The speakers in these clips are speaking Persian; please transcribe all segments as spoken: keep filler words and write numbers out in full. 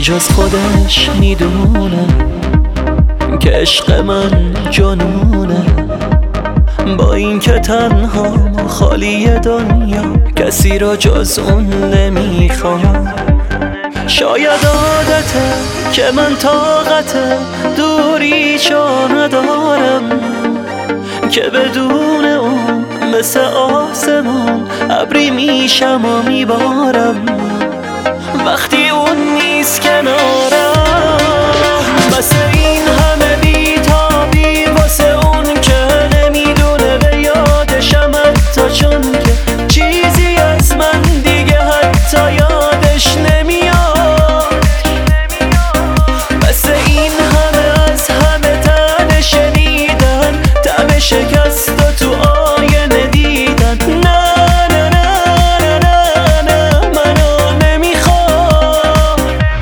جز خودش میدونه که عشق من جنونه. با این که تنها خالی دنیا کسی را جز اون نمیخوام. شاید عادته که من طاقت دوریشو ندارم، که بدون اون مثل آسمان ابری میشم و میبارم. وقتی اون نیست کنارم واسه این همه بیتابی، واسه اون که نمیدونه به یادشم حتی، چون که چیزی از من دیگه حتی یادش نمیاد. واسه این همه از همه تن شنیدن، دم شکست و تو آینه دیدن. نه نه نه نه نه منو نمیخوام.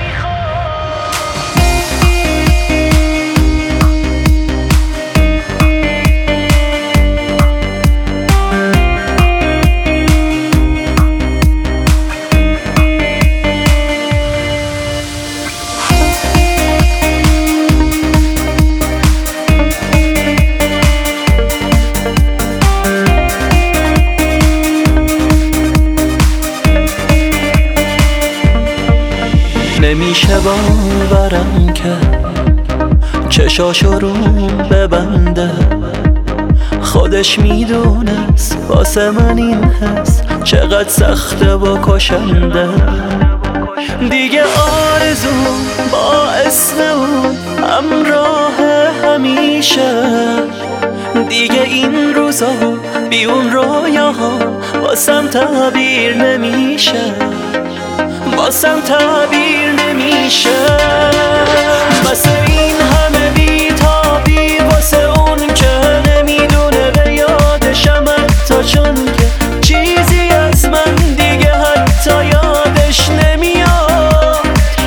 نمیشه باورم که چشاشو روم ببنده، خودش میدونست واسه من این حس چقدر سخته و کشنده. دیگه آرزو با اسم اون همراه همیشه، دیگه این روزا بی اون رویاها واسم تعبیر نمیشه، واسم تعبیر نمیشه. واسه این همه بیتابی، واسه اون که نمیدونه به یادشم حتی، چون که چیزی از من دیگه حتی یادش نمیاد.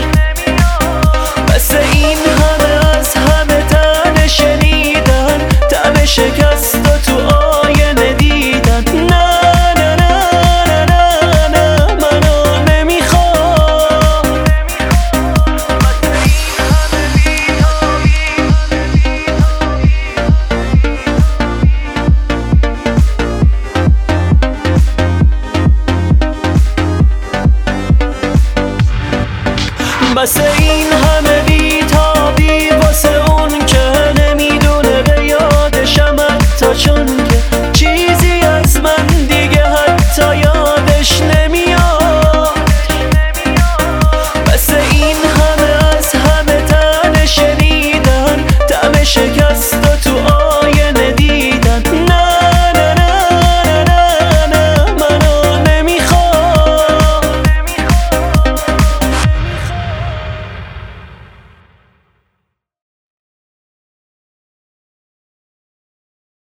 واسه این همه از همه تن شنیدن، دم شکست و تو آینه دیدن. نه نه نه نه نه منو نمیخوام. واسه این همه